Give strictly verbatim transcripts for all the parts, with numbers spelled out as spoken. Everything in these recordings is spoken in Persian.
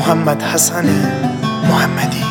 محمد حسن محمدی.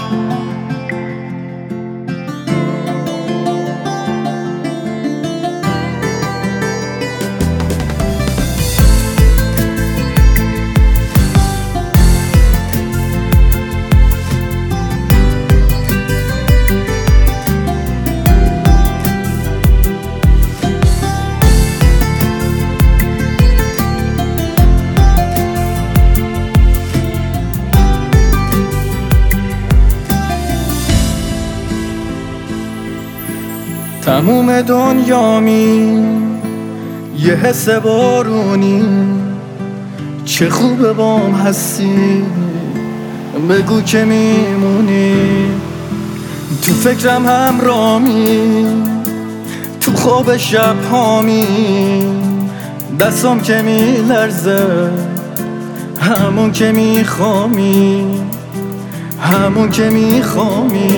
تموم دنیامی یه حس بارونی، چه خوبه بام هستی بگو که میمونی. تو فکرم همرامی، تو خواب شب هامی، دستم که میلرزه همون که میخوامی، همون که میخوامی.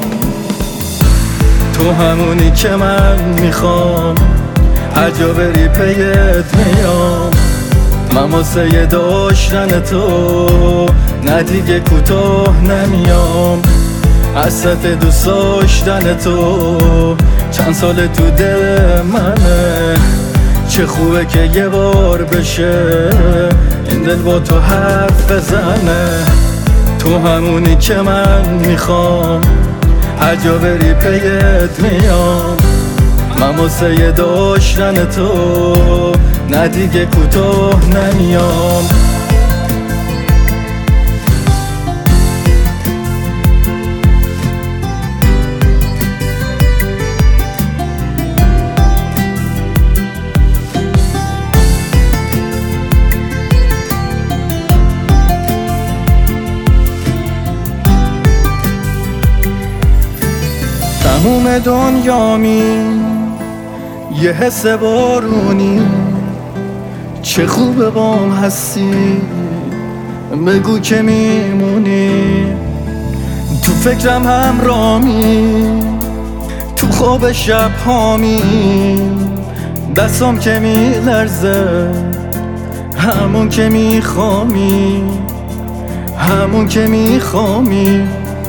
تو همونی که من میخوام، هر جا بری پیت میام. من واسه داشتن تو نه دیگه کوتاه نمیام. حسرت دوست داشتن تو چند سال تو دل منه. چه خوبه که یه بار بشه این دل با تو حرف بزنه. تو همونی که من میخوام، هر جا بری پیت میام. من واسه داشتن تو نه دیگه کوتاه نمیام. تموم دنیامی یه حس بارونی، چه خوبه بام هستی بگو که میمونی. تو فکرم همرامی، تو خواب شب هامی، دستم که میلرزه همون که میخوامی، همون که میخوامی.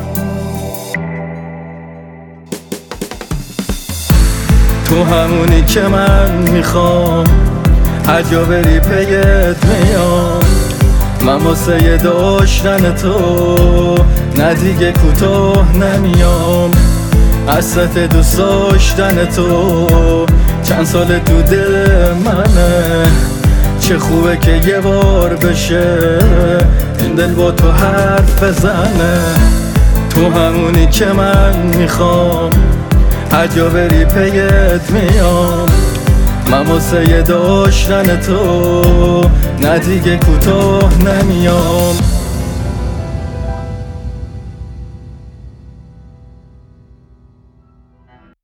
تو همونی که من میخوام، هر جا بری پیت میام. من واسه داشتن تو نه دیگه کوتاه نمیام. حسرت دوست داشتن تو چند سال تو دل منه. چه خوبه که یه بار بشه این دل با تو حرف بزنه. تو همونی که من میخوام، هر جا بری پیت میام. من واسه داشتن تو نه دیگه کوتاه نمیام.